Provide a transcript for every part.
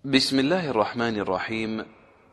بسم الله الرحمن الرحيم.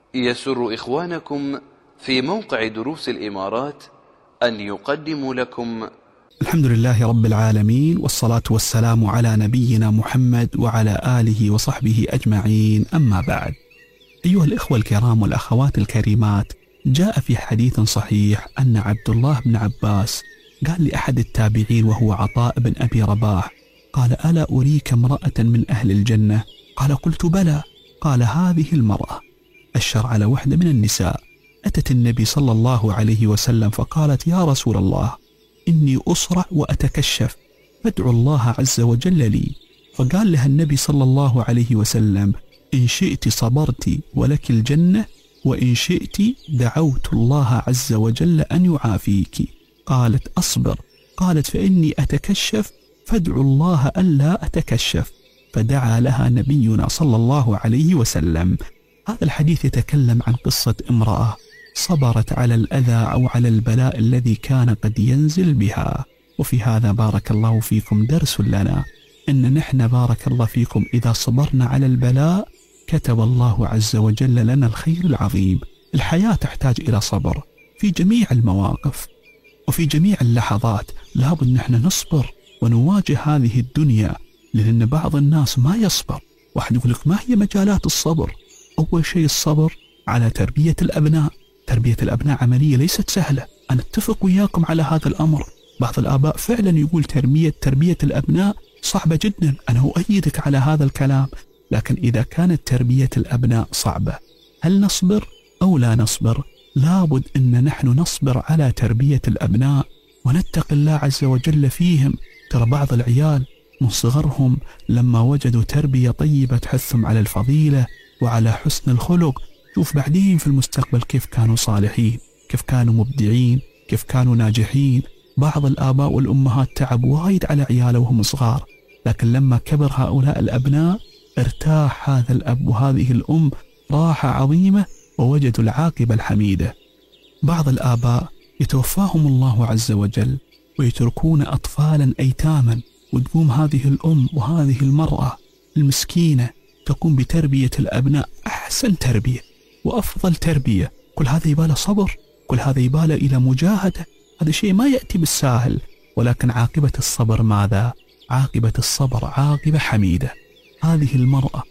يسر إخوانكم في موقع دروس الإمارات أن يقدموا لكم الحمد لله رب العالمين، والصلاة والسلام على نبينا محمد وعلى آله وصحبه أجمعين، أما بعد. أيها الإخوة الكرام والأخوات الكريمات، جاء في حديث صحيح أن عبد الله بن عباس قال لأحد التابعين وهو عطاء بن أبي رباح، قال: ألا أريك امرأة من أهل الجنة؟ قال: قلت بلى. قال: هذه المرأة. أشر على وحدة من النساء أتت النبي صلى الله عليه وسلم فقالت: يا رسول الله، إني أصرع وأتكشف، فادعو الله عز وجل لي. فقال لها النبي صلى الله عليه وسلم: إن شئت صبرت ولك الجنة، وإن شئت دعوت الله عز وجل أن يعافيك. قالت: أصبر. قالت: فإني أتكشف، فادعو الله ألا أتكشف. فدعا لها نبينا صلى الله عليه وسلم. هذا الحديث يتكلم عن قصة امرأة صبرت على الأذى أو على البلاء الذي كان قد ينزل بها. وفي هذا بارك الله فيكم درس لنا، إن نحن بارك الله فيكم إذا صبرنا على البلاء كتب الله عز وجل لنا الخير العظيم. الحياة تحتاج إلى صبر في جميع المواقف وفي جميع اللحظات. لابد نحن نصبر ونواجه هذه الدنيا، لأن بعض الناس ما يصبر. واحد يقول لك: ما هي مجالات الصبر؟ أول شيء الصبر على تربية الأبناء. تربية الأبناء عملية ليست سهلة، أنا أتفق وياكم على هذا الأمر. بعض الآباء فعلا يقول تربية الأبناء صعبة جدا، أنا أؤيدك على هذا الكلام. لكن إذا كانت تربية الأبناء صعبة، هل نصبر أو لا نصبر؟ لابد أن نحن نصبر على تربية الأبناء ونتقي الله عز وجل فيهم. ترى بعض العيال من صغرهم لما وجدوا تربية طيبة تحثهم على الفضيلة وعلى حسن الخلق، شوف بعدين في المستقبل كيف كانوا صالحين، كيف كانوا مبدعين، كيف كانوا ناجحين. بعض الآباء والأمهات تعبوا وايد على عياله وهم صغار، لكن لما كبر هؤلاء الأبناء ارتاح هذا الأب وهذه الأم راحة عظيمة ووجدوا العاقبة الحميدة. بعض الآباء يتوفاهم الله عز وجل ويتركون أطفالا أيتاما، وتقوم هذه الأم وهذه المرأة المسكينة تقوم بتربية الأبناء أحسن تربية وأفضل تربية. كل هذا يباله صبر، كل هذا يباله إلى مجاهدة. هذا شيء ما يأتي بالساهل، ولكن عاقبة الصبر ماذا؟ عاقبة الصبر عاقبة حميدة. هذه المرأة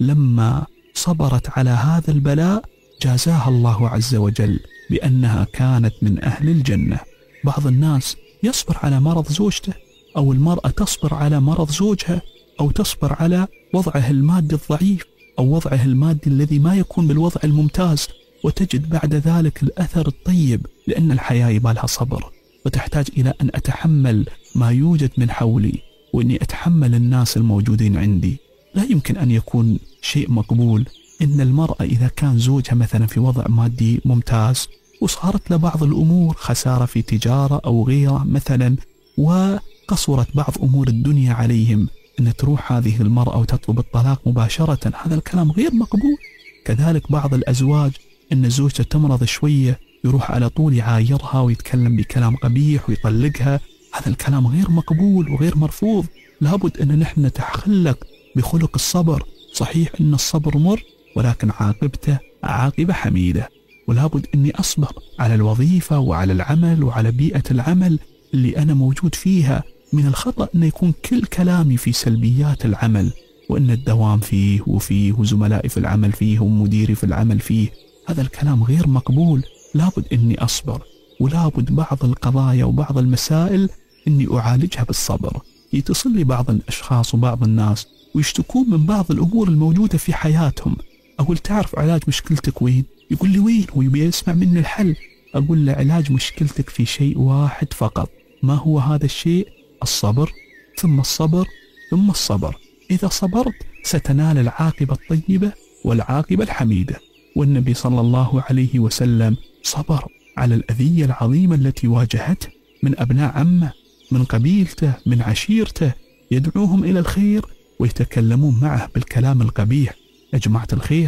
لما صبرت على هذا البلاء جازاها الله عز وجل بأنها كانت من أهل الجنة. بعض الناس يصبر على مرض زوجته، أو المرأة تصبر على مرض زوجها، أو تصبر على وضعه المادي الضعيف، أو وضعه المادي الذي ما يكون بالوضع الممتاز، وتجد بعد ذلك الأثر الطيب. لأن الحياة يبالها صبر، وتحتاج إلى أن أتحمل ما يوجد من حولي، وإني أتحمل الناس الموجودين عندي. لا يمكن أن يكون شيء مقبول إن المرأة إذا كان زوجها مثلا في وضع مادي ممتاز وصارت له بعض الأمور، خسارة في تجارة أو غيره مثلا، وقصرت بعض أمور الدنيا عليهم، أن تروح هذه المرأة وتطلب الطلاق مباشرة. هذا الكلام غير مقبول. كذلك بعض الأزواج أن زوجته تمرض شوية يروح على طول يعايرها ويتكلم بكلام قبيح ويطلقها. هذا الكلام غير مقبول وغير مرفوض. لابد أن نحن نتخلق بخلق الصبر. صحيح أن الصبر مر، ولكن عاقبته عاقبة حميدة. ولابد أني أصبر على الوظيفة وعلى العمل وعلى بيئة العمل اللي أنا موجود فيها. من الخطأ أن يكون كل كلامي في سلبيات العمل، وأن الدوام فيه وفيه وزملائي في العمل فيه ومديري في العمل فيه. هذا الكلام غير مقبول. لابد أني أصبر، ولابد بعض القضايا وبعض المسائل أني أعالجها بالصبر. يتصل لي بعض الأشخاص وبعض الناس ويشتكون من بعض الأمور الموجودة في حياتهم. أقول: تعرف علاج مشكلتك وين؟ يقول لي: وين؟ ويبي يسمع مني الحل. أقول له: علاج مشكلتك في شيء واحد فقط. ما هو هذا الشيء؟ الصبر، ثم الصبر، ثم الصبر. إذا صبرت ستنال العاقبة الطيبة والعاقبة الحميدة. والنبي صلى الله عليه وسلم صبر على الأذية العظيمة التي واجهته من أبناء عمه، من قبيلته، من عشيرته، يدعوهم إلى الخير ويتكلمون معه بالكلام القبيح. يا جماعة الخير،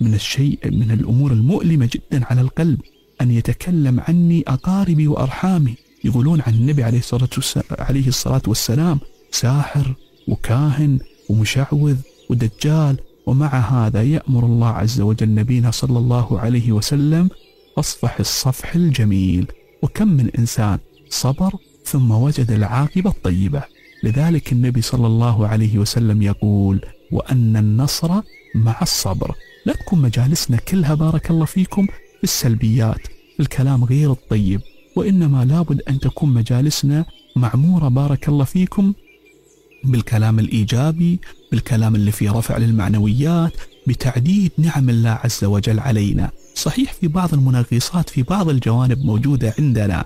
من الأمور المؤلمة جدا على القلب أن يتكلم عني أقاربي وأرحامي. يقولون عن النبي عليه الصلاة والسلام ساحر وكاهن ومشعوذ ودجال. ومع هذا يأمر الله عز وجل نبينا صلى الله عليه وسلم أصفح الصفح الجميل. وكم من إنسان صبر ثم وجد العاقبة الطيبة. لذلك النبي صلى الله عليه وسلم يقول: وأن النصر مع الصبر. لا تكون مجالسنا كلها بارك الله فيكم في السلبيات، الكلام غير الطيب، وإنما لابد أن تكون مجالسنا معمورة بارك الله فيكم بالكلام الإيجابي، بالكلام اللي فيه رفع للمعنويات، بتعديد نعم الله عز وجل علينا. صحيح في بعض المنغصات في بعض الجوانب موجودة عندنا،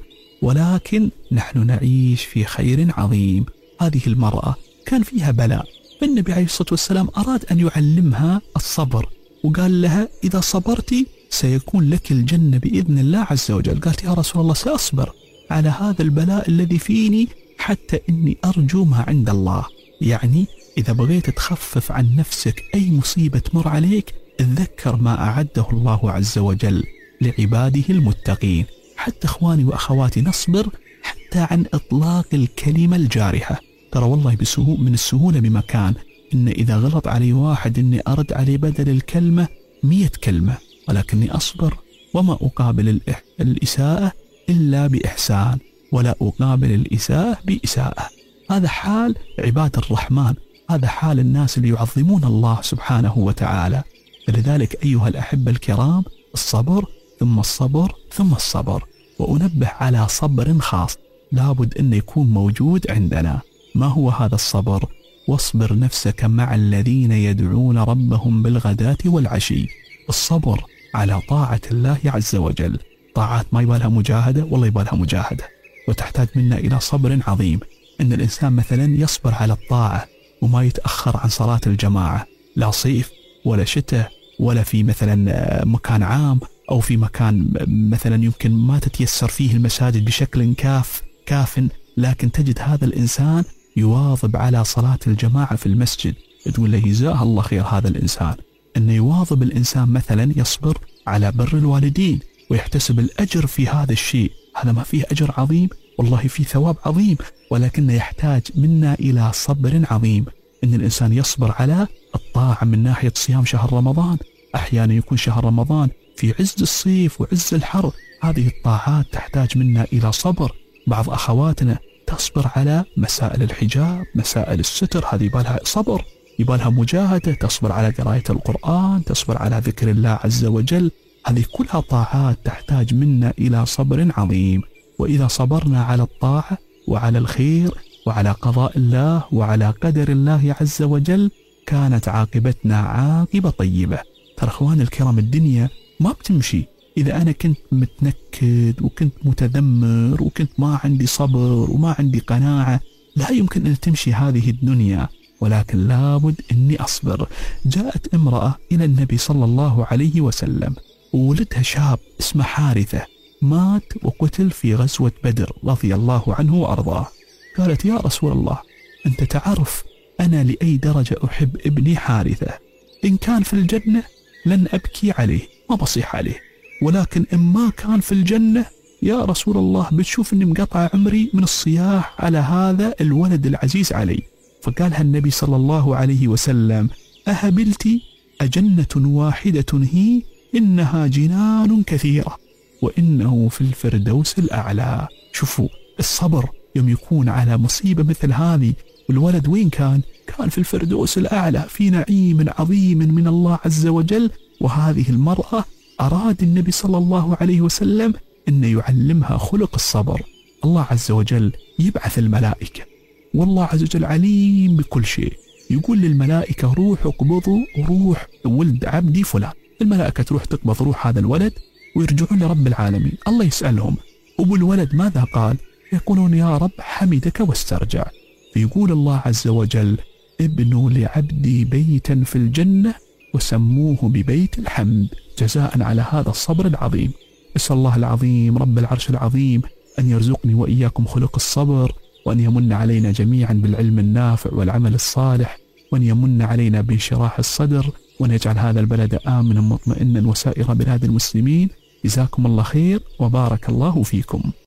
ولكن نحن نعيش في خير عظيم. هذه المرأة كان فيها بلاء، فالنبي عليه الصلاة والسلام أراد أن يعلمها الصبر، وقال لها: إذا صبرتي سيكون لك الجنة بإذن الله عز وجل. قالت: يا رسول الله سأصبر على هذا البلاء الذي فيني حتى إني أرجو ما عند الله. يعني إذا بغيت تخفف عن نفسك أي مصيبة تمر عليك، تذكر ما أعده الله عز وجل لعباده المتقين. حتى إخواني وأخواتي نصبر حتى عن إطلاق الكلمة الجارحة. ترى والله من السهولة بمكان إن إذا غلط علي واحد إني أرد عليه بدل الكلمة 100 كلمة، ولكني أصبر وما أقابل الإساءة إلا بإحسان، ولا أقابل الإساءة بإساءة. هذا حال عباد الرحمن، هذا حال الناس اللي يعظمون الله سبحانه وتعالى. فلذلك أيها الأحبة الكرام، الصبر ثم الصبر ثم الصبر. وأنبه على صبر خاص لابد أن يكون موجود عندنا. ما هو هذا الصبر؟ واصبر نفسك مع الذين يدعون ربهم بالغداة والعشي. الصبر على طاعة الله عز وجل. طاعات ما يبالها مجاهدة، والله يبالها مجاهدة، وتحتاج منا إلى صبر عظيم. إن الإنسان مثلا يصبر على الطاعة وما يتأخر عن صلاة الجماعة، لا صيف ولا شتاء ولا في مثلا مكان عام أو في مكان مثلا يمكن ما تتيسر فيه المساجد بشكل كاف، لكن تجد هذا الإنسان يواظب على صلاة الجماعة في المسجد. تقول له جزاه الله خير هذا الإنسان. أن يواظب الإنسان مثلا يصبر على بر الوالدين ويحتسب الأجر في هذا الشيء، هذا ما فيه أجر عظيم، والله فيه ثواب عظيم، ولكن يحتاج منا إلى صبر عظيم. أن الإنسان يصبر على الطاعة من ناحية صيام شهر رمضان. أحيانا يكون شهر رمضان في عز الصيف وعز الحر، هذه الطاعات تحتاج منا إلى صبر. بعض أخواتنا تصبر على مسائل الحجاب، مسائل الستر، هذه يبالها صبر، يبالها مجاهدة. تصبر على قراءة القرآن، تصبر على ذكر الله عز وجل، هذه كلها طاعات تحتاج منا إلى صبر عظيم. وإذا صبرنا على الطاعة وعلى الخير وعلى قضاء الله وعلى قدر الله عز وجل، كانت عاقبتنا عاقبة طيبة. ترى اخوان الكرام، الدنيا ما بتمشي إذا أنا كنت متنكد وكنت متذمر وكنت ما عندي صبر وما عندي قناعة. لا يمكن أن تمشي هذه الدنيا، ولكن لابد أني أصبر. جاءت امرأة إلى النبي صلى الله عليه وسلم، وولدها شاب اسمه حارثة، مات وقتل في غزوة بدر رضي الله عنه وأرضاه. قالت: يا رسول الله، أنت تعرف أنا لأي درجة أحب ابني حارثة. إن كان في الجنة لن أبكي عليه، ما بصيح عليه، ولكن إن ما كان في الجنة يا رسول الله بتشوف أني مقطع عمري من الصياح على هذا الولد العزيز علي. فقالها النبي صلى الله عليه وسلم: أهبلتي أجنة واحدة هي؟ إنها جنان كثيرة وإنه في الفردوس الأعلى. شوفوا الصبر يوم يكون على مصيبة مثل هذه، والولد وين كان في الفردوس الأعلى، في نعيم عظيم من الله عز وجل. وهذه المرأة أراد النبي صلى الله عليه وسلم أن يعلمها خلق الصبر. الله عز وجل يبعث الملائكة، والله عز وجل عليم بكل شيء، يقول للملائكة: روح اقبضوا روح ولد عبدي فلان. الملائكة تروح تقبض روح هذا الولد ويرجعون لرب العالمين. الله يسألهم: أبو الولد ماذا قال؟ يقولون: يا رب حمدك واسترجع. فيقول الله عز وجل: ابنوا لعبدي بيتا في الجنة وسموه ببيت الحمد، جزاء على هذا الصبر العظيم. أسأل الله العظيم رب العرش العظيم أن يرزقني وإياكم خلق الصبر، وأن يمن علينا جميعا بالعلم النافع والعمل الصالح، وأن يمن علينا بانشراح الصدر، وأن يجعل هذا البلد آمنا مطمئنا وسائر بلاد المسلمين. جزاكم الله خير وبارك الله فيكم.